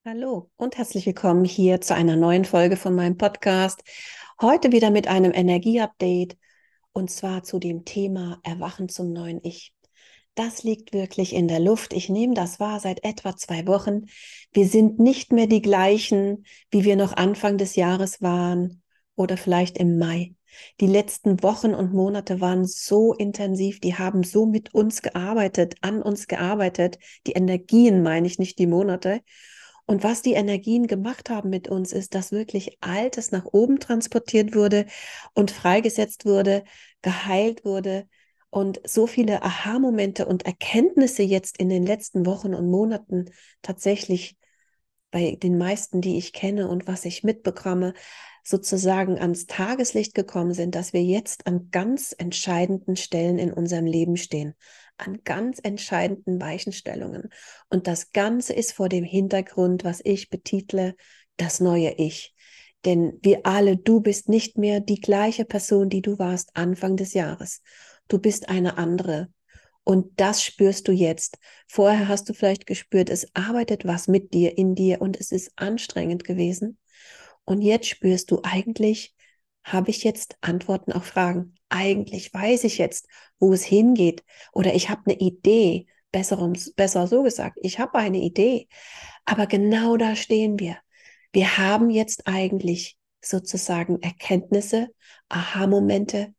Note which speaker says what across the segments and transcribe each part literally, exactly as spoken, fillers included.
Speaker 1: Hallo und herzlich willkommen hier zu einer neuen Folge von meinem Podcast. Heute wieder mit einem Energieupdate und zwar zu dem Thema Erwachen zum neuen Ich. Das liegt wirklich in der Luft. Ich nehme das wahr seit etwa zwei Wochen. Wir sind nicht mehr die gleichen, wie wir noch Anfang des Jahres waren oder vielleicht im Mai. Die letzten Wochen und Monate waren so intensiv, die haben so mit uns gearbeitet, an uns gearbeitet. Die Energien meine ich, nicht die Monate. Und was die Energien gemacht haben mit uns, ist, dass wirklich Altes nach oben transportiert wurde und freigesetzt wurde, geheilt wurde und so viele Aha-Momente und Erkenntnisse jetzt in den letzten Wochen und Monaten tatsächlich bei den meisten, die ich kenne und was ich mitbekomme, sozusagen ans Tageslicht gekommen sind, dass wir jetzt an ganz entscheidenden Stellen in unserem Leben stehen, an ganz entscheidenden Weichenstellungen. Und das Ganze ist vor dem Hintergrund, was ich betitle, das neue Ich. Denn wir alle, du bist nicht mehr die gleiche Person, die du warst Anfang des Jahres. Du bist eine andere. Und das spürst du jetzt. Vorher hast du vielleicht gespürt, es arbeitet was mit dir, in dir und es ist anstrengend gewesen. Und jetzt spürst du, eigentlich habe ich jetzt Antworten auf Fragen. Eigentlich weiß ich jetzt, wo es hingeht. Oder ich habe eine Idee. Besser, ums- besser so gesagt, ich habe eine Idee. Aber genau da stehen wir. Wir haben jetzt eigentlich sozusagen Erkenntnisse, Aha-Momente,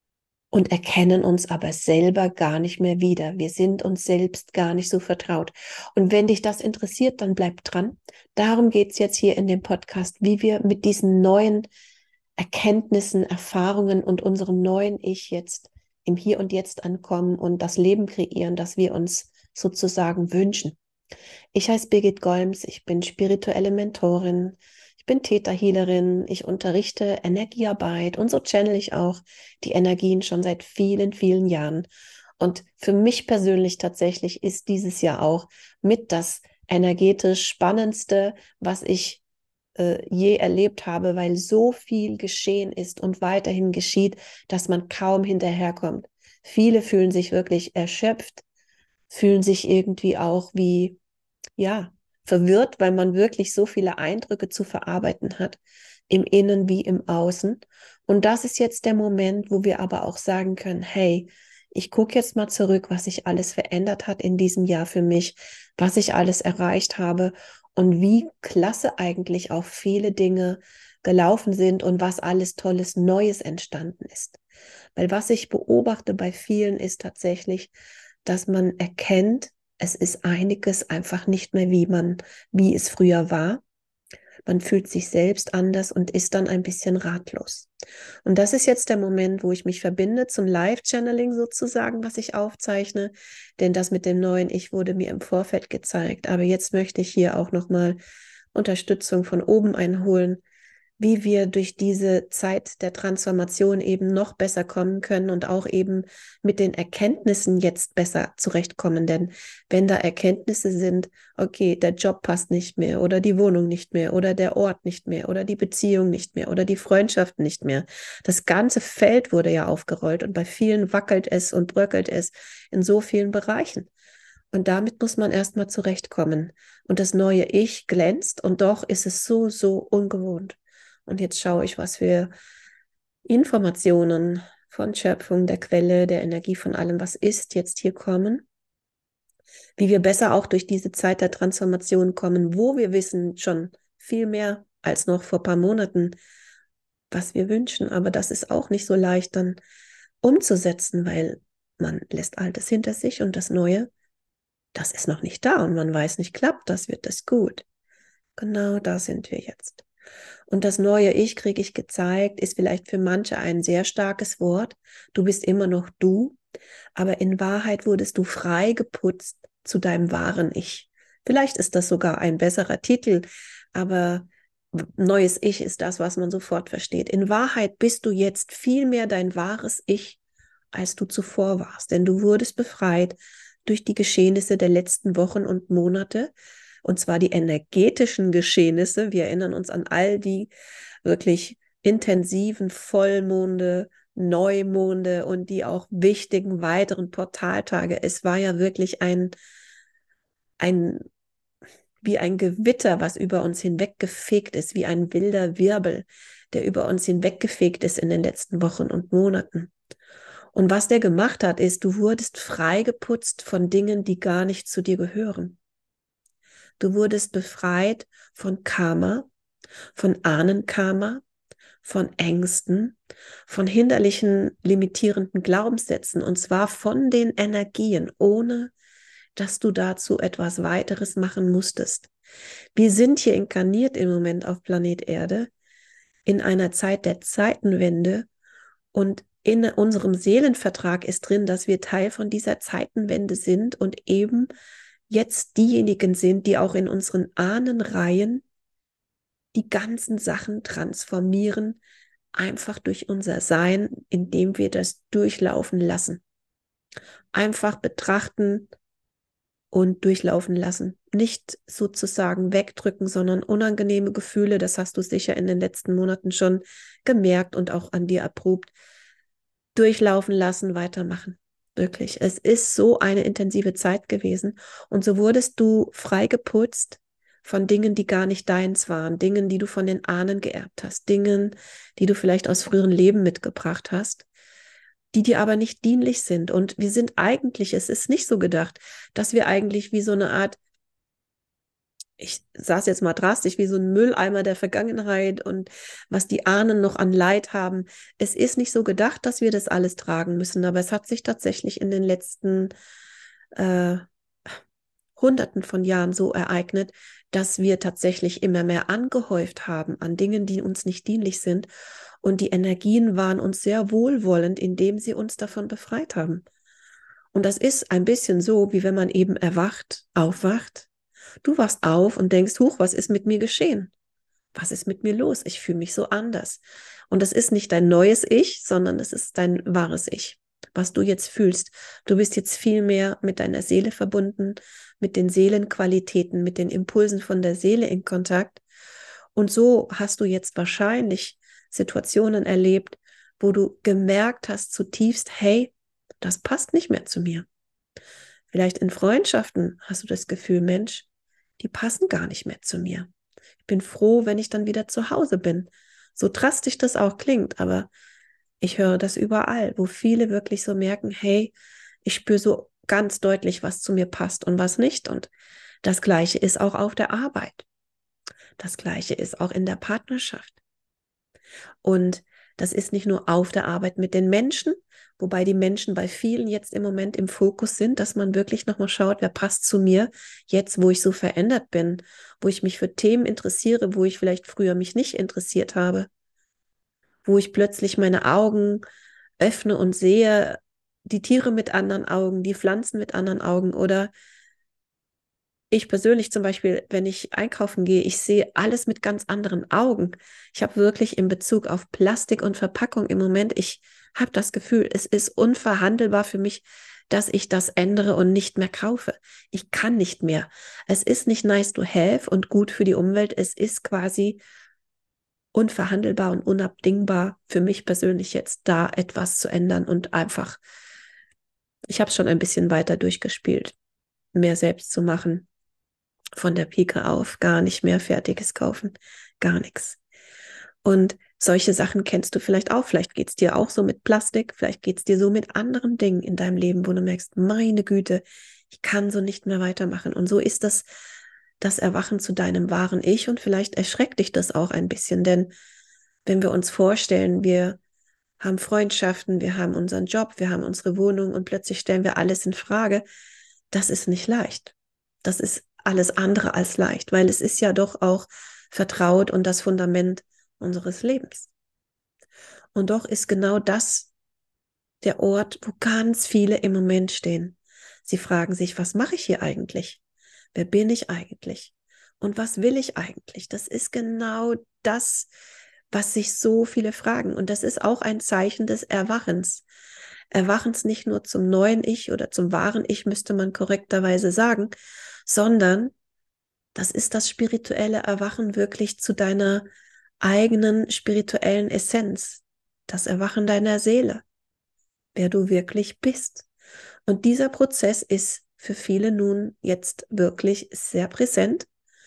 Speaker 1: und erkennen uns aber selber gar nicht mehr wieder. Wir sind uns selbst gar nicht so vertraut. Und wenn dich das interessiert, dann bleib dran. Darum geht es jetzt hier in dem Podcast, wie wir mit diesen neuen Erkenntnissen, Erfahrungen und unserem neuen Ich jetzt im Hier und Jetzt ankommen und das Leben kreieren, das wir uns sozusagen wünschen. Ich heiße Birgit Golms, ich bin spirituelle Mentorin, ich bin Theta-Healerin, ich unterrichte Energiearbeit und so channel ich auch die Energien schon seit vielen, vielen Jahren. Und für mich persönlich tatsächlich ist dieses Jahr auch mit das energetisch Spannendste, was ich äh, je erlebt habe, weil so viel geschehen ist und weiterhin geschieht, dass man kaum hinterherkommt. Viele fühlen sich wirklich erschöpft, fühlen sich irgendwie auch wie ja, verwirrt, weil man wirklich so viele Eindrücke zu verarbeiten hat, im Innen wie im Außen. Und das ist jetzt der Moment, wo wir aber auch sagen können, hey, ich gucke jetzt mal zurück, was sich alles verändert hat in diesem Jahr für mich, was ich alles erreicht habe und wie klasse eigentlich auch viele Dinge gelaufen sind und was alles Tolles Neues entstanden ist. Weil was ich beobachte bei vielen ist tatsächlich, dass man erkennt, es ist einiges einfach nicht mehr, wie man, wie es früher war. Man fühlt sich selbst anders und ist dann ein bisschen ratlos. Und das ist jetzt der Moment, wo ich mich verbinde zum Live-Channeling sozusagen, was ich aufzeichne. Denn das mit dem neuen Ich wurde mir im Vorfeld gezeigt. Aber jetzt möchte ich hier auch nochmal Unterstützung von oben einholen, wie wir durch diese Zeit der Transformation eben noch besser kommen können und auch eben mit den Erkenntnissen jetzt besser zurechtkommen. Denn wenn da Erkenntnisse sind, okay, der Job passt nicht mehr oder die Wohnung nicht mehr oder der Ort nicht mehr oder die Beziehung nicht mehr oder die Freundschaft nicht mehr. Das ganze Feld wurde ja aufgerollt und bei vielen wackelt es und bröckelt es in so vielen Bereichen. Und damit muss man erstmal zurechtkommen. Und das neue Ich glänzt und doch ist es so, so ungewohnt. Und jetzt schaue ich, was für Informationen von Schöpfung, der Quelle, der Energie von allem, was ist, jetzt hier kommen. Wie wir besser auch durch diese Zeit der Transformation kommen, wo wir wissen schon viel mehr als noch vor ein paar Monaten, was wir wünschen. Aber das ist auch nicht so leicht dann umzusetzen, weil man lässt Altes hinter sich und das Neue, das ist noch nicht da und man weiß nicht, klappt das, wird das gut. Genau da sind wir jetzt. Und das neue Ich, kriege ich gezeigt, ist vielleicht für manche ein sehr starkes Wort. Du bist immer noch du, aber in Wahrheit wurdest du frei geputzt zu deinem wahren Ich. Vielleicht ist das sogar ein besserer Titel, aber neues Ich ist das, was man sofort versteht. In Wahrheit bist du jetzt viel mehr dein wahres Ich, als du zuvor warst, denn du wurdest befreit durch die Geschehnisse der letzten Wochen und Monate, und zwar die energetischen Geschehnisse. Wir erinnern uns an all die wirklich intensiven Vollmonde, Neumonde und die auch wichtigen weiteren Portaltage. Es war ja wirklich ein, ein wie ein Gewitter, was über uns hinweggefegt ist, wie ein wilder Wirbel, der über uns hinweggefegt ist in den letzten Wochen und Monaten. Und was der gemacht hat, ist, du wurdest freigeputzt von Dingen, die gar nicht zu dir gehören. Du wurdest befreit von Karma, von Ahnenkarma, von Ängsten, von hinderlichen, limitierenden Glaubenssätzen, und zwar von den Energien, ohne dass du dazu etwas weiteres machen musstest. Wir sind hier inkarniert im Moment auf Planet Erde in einer Zeit der Zeitenwende, und in unserem Seelenvertrag ist drin, dass wir Teil von dieser Zeitenwende sind und eben jetzt diejenigen sind, die auch in unseren Ahnenreihen die ganzen Sachen transformieren, einfach durch unser Sein, indem wir das durchlaufen lassen. Einfach betrachten und durchlaufen lassen. Nicht sozusagen wegdrücken, sondern unangenehme Gefühle, das hast du sicher in den letzten Monaten schon gemerkt und auch an dir erprobt, durchlaufen lassen, weitermachen. Wirklich. Es ist so eine intensive Zeit gewesen. Und so wurdest du freigeputzt von Dingen, die gar nicht deins waren, Dingen, die du von den Ahnen geerbt hast, Dingen, die du vielleicht aus früheren Leben mitgebracht hast, die dir aber nicht dienlich sind. Und wir sind eigentlich, es ist nicht so gedacht, dass wir eigentlich wie so eine Art, ich sage jetzt mal drastisch, wie so ein Mülleimer der Vergangenheit und was die Ahnen noch an Leid haben. Es ist nicht so gedacht, dass wir das alles tragen müssen, aber es hat sich tatsächlich in den letzten äh, Hunderten von Jahren so ereignet, dass wir tatsächlich immer mehr angehäuft haben an Dingen, die uns nicht dienlich sind. Und die Energien waren uns sehr wohlwollend, indem sie uns davon befreit haben. Und das ist ein bisschen so, wie wenn man eben erwacht, aufwacht. Du wachst auf und denkst, huch, was ist mit mir geschehen? Was ist mit mir los? Ich fühle mich so anders. Und das ist nicht dein neues Ich, sondern es ist dein wahres Ich, was du jetzt fühlst. Du bist jetzt viel mehr mit deiner Seele verbunden, mit den Seelenqualitäten, mit den Impulsen von der Seele in Kontakt. Und so hast du jetzt wahrscheinlich Situationen erlebt, wo du gemerkt hast zutiefst, hey, das passt nicht mehr zu mir. Vielleicht in Freundschaften hast du das Gefühl, Mensch, die passen gar nicht mehr zu mir. Ich bin froh, wenn ich dann wieder zu Hause bin. So drastisch das auch klingt, aber ich höre das überall, wo viele wirklich so merken, hey, ich spüre so ganz deutlich, was zu mir passt und was nicht. Und das Gleiche ist auch auf der Arbeit. Das Gleiche ist auch in der Partnerschaft. Und das ist nicht nur auf der Arbeit mit den Menschen, wobei die Menschen bei vielen jetzt im Moment im Fokus sind, dass man wirklich nochmal schaut, wer passt zu mir jetzt, wo ich so verändert bin, wo ich mich für Themen interessiere, wo ich vielleicht früher mich nicht interessiert habe, wo ich plötzlich meine Augen öffne und sehe die Tiere mit anderen Augen, die Pflanzen mit anderen Augen, oder ich persönlich zum Beispiel, wenn ich einkaufen gehe, ich sehe alles mit ganz anderen Augen. Ich habe wirklich in Bezug auf Plastik und Verpackung im Moment, ich habe das Gefühl, es ist unverhandelbar für mich, dass ich das ändere und nicht mehr kaufe. Ich kann nicht mehr. Es ist nicht nice to have und gut für die Umwelt. Es ist quasi unverhandelbar und unabdingbar für mich persönlich jetzt da etwas zu ändern und einfach, ich habe es schon ein bisschen weiter durchgespielt, mehr selbst zu machen. Von der Pike auf, gar nicht mehr Fertiges kaufen, gar nichts. Und solche Sachen kennst du vielleicht auch. Vielleicht geht es dir auch so mit Plastik, vielleicht geht es dir so mit anderen Dingen in deinem Leben, wo du merkst, meine Güte, ich kann so nicht mehr weitermachen. Und so ist das das Erwachen zu deinem wahren Ich, und vielleicht erschreckt dich das auch ein bisschen, denn wenn wir uns vorstellen, wir haben Freundschaften, wir haben unseren Job, wir haben unsere Wohnung und plötzlich stellen wir alles in Frage, das ist nicht leicht. Das ist alles andere als leicht, weil es ist ja doch auch vertraut und das Fundament unseres Lebens. Und doch ist genau das der Ort, wo ganz viele im Moment stehen. Sie fragen sich, was mache ich hier eigentlich? Wer bin ich eigentlich? Und was will ich eigentlich? Das ist genau das, was sich so viele fragen. Und das ist auch ein Zeichen des Erwachens. Erwachens nicht nur zum neuen Ich oder zum wahren Ich, müsste man korrekterweise sagen, sondern das ist das spirituelle Erwachen wirklich zu deiner eigenen spirituellen Essenz, das Erwachen deiner Seele, wer du wirklich bist. Und dieser Prozess ist für viele nun jetzt wirklich sehr präsent.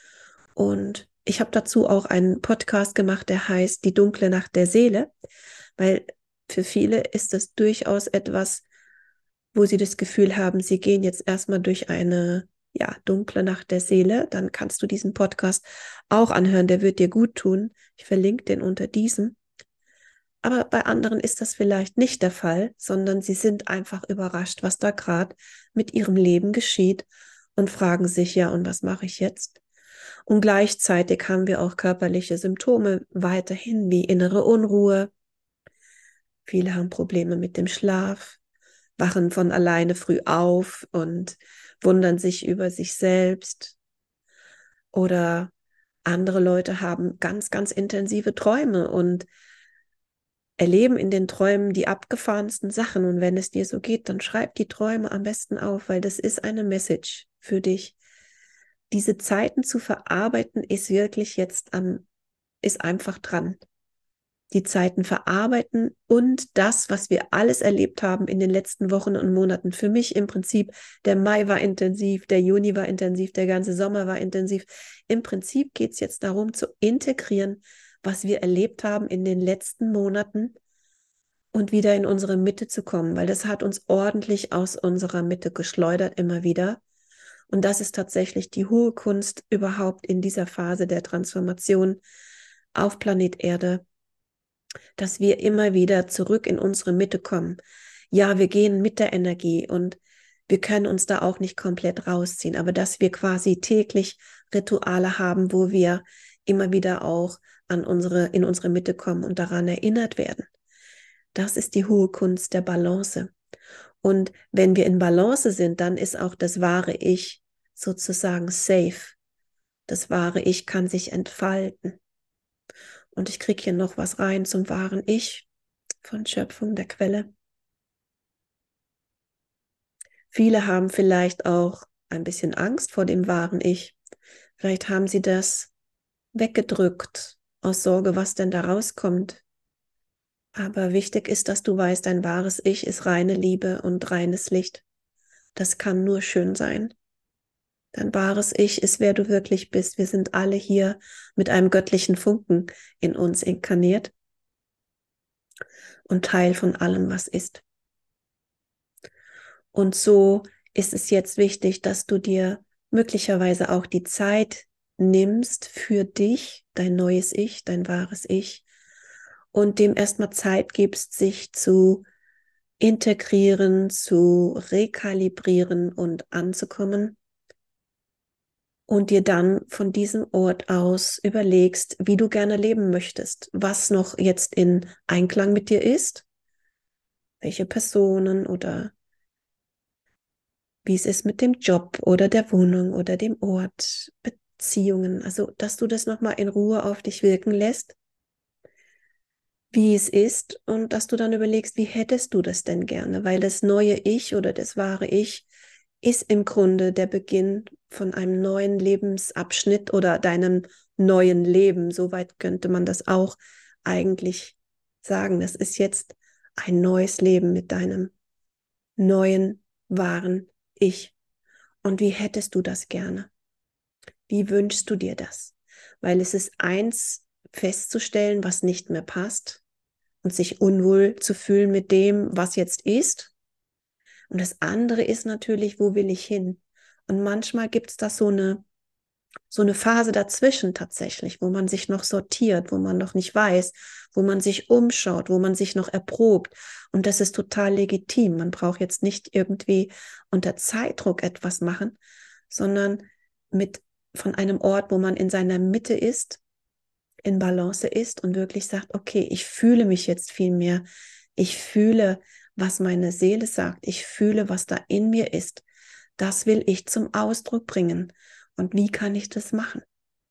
Speaker 1: Und ich habe dazu auch einen Podcast gemacht, der heißt Die dunkle Nacht der Seele, weil für viele ist das durchaus etwas, wo sie das Gefühl haben, sie gehen jetzt erstmal durch eine, ja, dunkle Nacht der Seele. Dann kannst du diesen Podcast auch anhören, der wird dir gut tun. Ich verlinke den unter diesem. Aber bei anderen ist das vielleicht nicht der Fall, sondern sie sind einfach überrascht, was da gerade mit ihrem Leben geschieht und fragen sich, ja, und was mache ich jetzt? Und gleichzeitig haben wir auch körperliche Symptome weiterhin wie innere Unruhe. Viele haben Probleme mit dem Schlaf, wachen von alleine früh auf und wundern sich über sich selbst. Oder andere Leute haben ganz, ganz intensive Träume und erleben in den Träumen die abgefahrensten Sachen. Und wenn es dir so geht, dann schreib die Träume am besten auf, weil das ist eine Message für dich. Diese Zeiten zu verarbeiten ist wirklich jetzt am, ist einfach dran. Die Zeiten verarbeiten und das, was wir alles erlebt haben in den letzten Wochen und Monaten. Für mich im Prinzip, der Mai war intensiv, der Juni war intensiv, der ganze Sommer war intensiv. Im Prinzip geht es jetzt darum, zu integrieren, was wir erlebt haben in den letzten Monaten und wieder in unsere Mitte zu kommen, weil das hat uns ordentlich aus unserer Mitte geschleudert immer wieder. Und das ist tatsächlich die hohe Kunst überhaupt in dieser Phase der Transformation auf Planet Erde, dass wir immer wieder zurück in unsere Mitte kommen. Ja, wir gehen mit der Energie und wir können uns da auch nicht komplett rausziehen, aber dass wir quasi täglich Rituale haben, wo wir immer wieder auch an unsere, in unsere Mitte kommen und daran erinnert werden. Das ist die hohe Kunst der Balance. Und wenn wir in Balance sind, dann ist auch das wahre Ich sozusagen safe. Das wahre Ich kann sich entfalten. Und ich kriege hier noch was rein zum wahren Ich von Schöpfung der Quelle. Viele haben vielleicht auch ein bisschen Angst vor dem wahren Ich. Vielleicht haben sie das weggedrückt aus Sorge, was denn da rauskommt. Aber wichtig ist, dass du weißt, dein wahres Ich ist reine Liebe und reines Licht. Das kann nur schön sein. Dein wahres Ich ist, wer du wirklich bist. Wir sind alle hier mit einem göttlichen Funken in uns inkarniert und Teil von allem, was ist. Und so ist es jetzt wichtig, dass du dir möglicherweise auch die Zeit nimmst für dich, dein neues Ich, dein wahres Ich, und dem erstmal Zeit gibst, sich zu integrieren, zu rekalibrieren und anzukommen. Und dir dann von diesem Ort aus überlegst, wie du gerne leben möchtest, was noch jetzt in Einklang mit dir ist, welche Personen oder wie es ist mit dem Job oder der Wohnung oder dem Ort, Beziehungen. Also, dass du das nochmal in Ruhe auf dich wirken lässt, wie es ist und dass du dann überlegst, wie hättest du das denn gerne? Weil das neue Ich oder das wahre Ich ist im Grunde der Beginn von einem neuen Lebensabschnitt oder deinem neuen Leben. Soweit könnte man das auch eigentlich sagen. Das ist jetzt ein neues Leben mit deinem neuen, wahren Ich. Und wie hättest du das gerne? Wie wünschst du dir das? Weil es ist eins, festzustellen, was nicht mehr passt und sich unwohl zu fühlen mit dem, was jetzt ist. Und das andere ist natürlich, wo will ich hin? Und manchmal gibt es da so eine, so eine Phase dazwischen tatsächlich, wo man sich noch sortiert, wo man noch nicht weiß, wo man sich umschaut, wo man sich noch erprobt. Und das ist total legitim. Man braucht jetzt nicht irgendwie unter Zeitdruck etwas machen, sondern mit von einem Ort, wo man in seiner Mitte ist, in Balance ist und wirklich sagt, okay, ich fühle mich jetzt viel mehr. Ich fühle, was meine Seele sagt. Ich fühle, was da in mir ist. Das will ich zum Ausdruck bringen. Und wie kann ich das machen?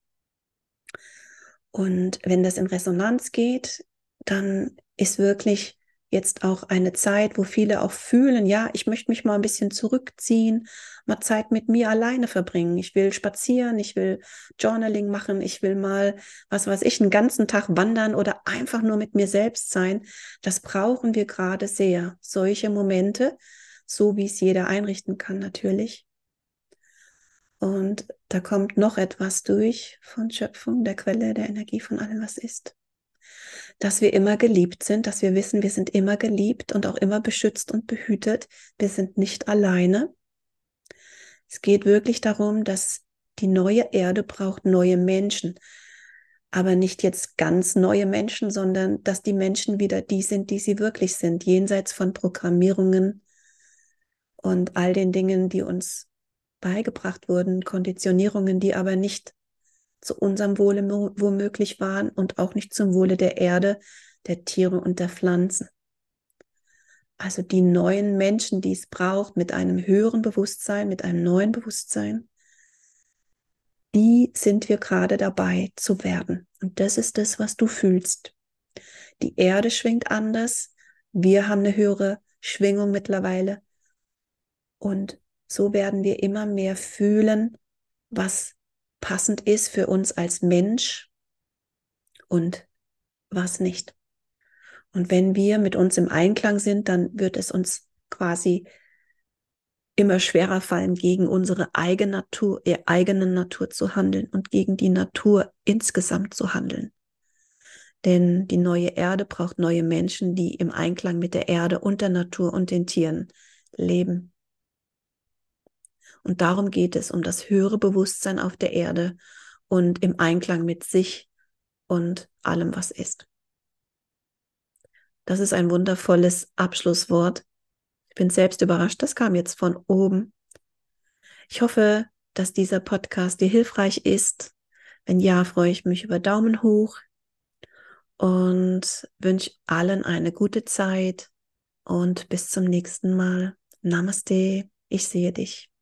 Speaker 1: Und wenn das in Resonanz geht, dann ist wirklich jetzt auch eine Zeit, wo viele auch fühlen, ja, ich möchte mich mal ein bisschen zurückziehen, mal Zeit mit mir alleine verbringen. Ich will spazieren, ich will Journaling machen, ich will mal, was weiß ich, einen ganzen Tag wandern oder einfach nur mit mir selbst sein. Das brauchen wir gerade sehr. Solche Momente, so wie es jeder einrichten kann natürlich. Und da kommt noch etwas durch von Schöpfung, der Quelle der Energie von allem, was ist. Dass wir immer geliebt sind, dass wir wissen, wir sind immer geliebt und auch immer beschützt und behütet. Wir sind nicht alleine. Es geht wirklich darum, dass die neue Erde braucht neue Menschen. Aber nicht jetzt ganz neue Menschen, sondern dass die Menschen wieder die sind, die sie wirklich sind, jenseits von Programmierungen und all den Dingen, die uns beigebracht wurden, Konditionierungen, die aber nicht zu unserem Wohle womöglich waren und auch nicht zum Wohle der Erde, der Tiere und der Pflanzen. Also die neuen Menschen, die es braucht, mit einem höheren Bewusstsein, mit einem neuen Bewusstsein, die sind wir gerade dabei zu werden. Und das ist das, was du fühlst. Die Erde schwingt anders. Wir haben eine höhere Schwingung mittlerweile. Und so werden wir immer mehr fühlen, was passend ist für uns als Mensch und was nicht. Und wenn wir mit uns im Einklang sind, dann wird es uns quasi immer schwerer fallen, gegen unsere eigene Natur, äh, eigene Natur zu handeln und gegen die Natur insgesamt zu handeln. Denn die neue Erde braucht neue Menschen, die im Einklang mit der Erde und der Natur und den Tieren leben. Und darum geht es, um das höhere Bewusstsein auf der Erde und im Einklang mit sich und allem, was ist. Das ist ein wundervolles Abschlusswort. Ich bin selbst überrascht, das kam jetzt von oben. Ich hoffe, dass dieser Podcast dir hilfreich ist. Wenn ja, freue ich mich über Daumen hoch und wünsche allen eine gute Zeit und bis zum nächsten Mal. Namaste, ich sehe dich.